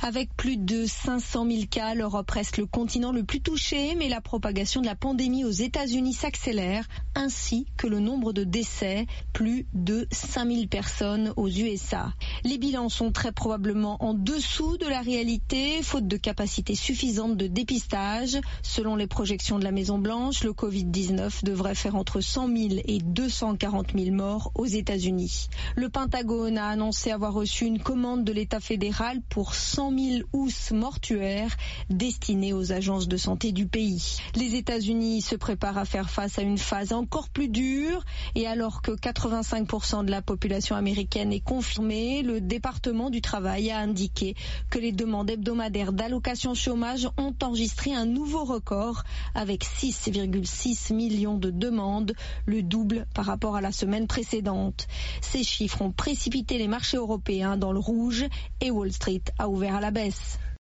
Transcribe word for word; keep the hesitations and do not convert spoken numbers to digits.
Avec plus de cinq cent mille cas, l'Europe reste le continent le plus touché, mais la propagation de la pandémie aux États-Unis s'accélère, ainsi que le nombre de décès, plus de cinq mille personnes aux U S A. Les bilans sont très probablement en dessous de la réalité, faute de capacité suffisante de dépistage. Selon les projections de la Maison-Blanche, le covid dix-neuf devrait faire entre cent mille et deux cent quarante mille morts aux États-Unis. Le Pentagone a annoncé avoir reçu une commande de l'État fédéral pour cent mille housses mortuaires destinées aux agences de santé du pays. Les États-Unis se préparent à faire face à une phase encore plus dure et alors que quatre-vingt-cinq pour cent de la population américaine est confirmée, le département du travail a indiqué que les demandes hebdomadaires d'allocation chômage ont enregistré un nouveau record avec six virgule six millions de demandes, le double par rapport à la semaine précédente. Ces chiffres ont précipité les marchés européens dans le rouge et Wall Street a ouvert à la baisse.